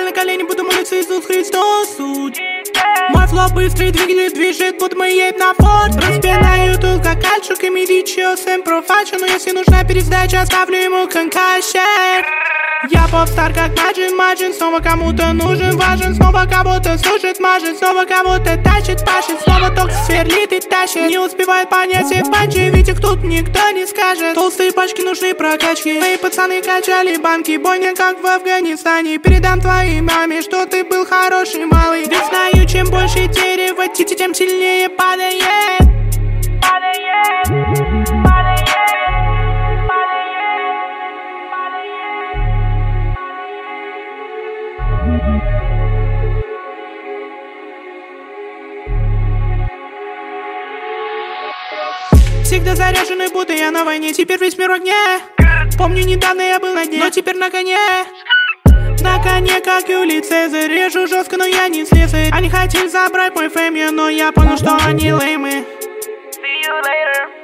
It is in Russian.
на колени, буду молиться, Иисус Христос суть. Мой флоу быстрый движет, будто мы едем на форт. Распинаю тут как кальчук и медичио сэм профачу. Но если нужна пересдача, оставлю ему конкашер. Я попстар как Маджин, снова кому-то нужен, важен. Снова кого-то слушает, мажет, снова кого-то тащит, пашет. Снова ток сверлит и тащит. Не успевает понять все панчи, ведь их тут никто не скажет. Толстые пачки нужны прокачки. Мои пацаны качали банки, бойня как в Афганистане. Передам твоей маме, что ты был хороший малый. Ведь знаю, чем больше дерева, тем сильнее падает. Всегда заряженный, будто я на войне. Теперь весь мир в огне. Помню, недавно я был на дне, но теперь на коне. На коне, как Юлий Цезарь. Режу жестко, но я не слесарь. Они хотели забрать мой фейм, но я понял, что они леймы. See you later.